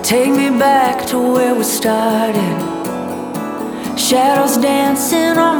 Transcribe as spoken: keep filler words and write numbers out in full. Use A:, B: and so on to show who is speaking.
A: Take me back to where we started. Shadows dancing on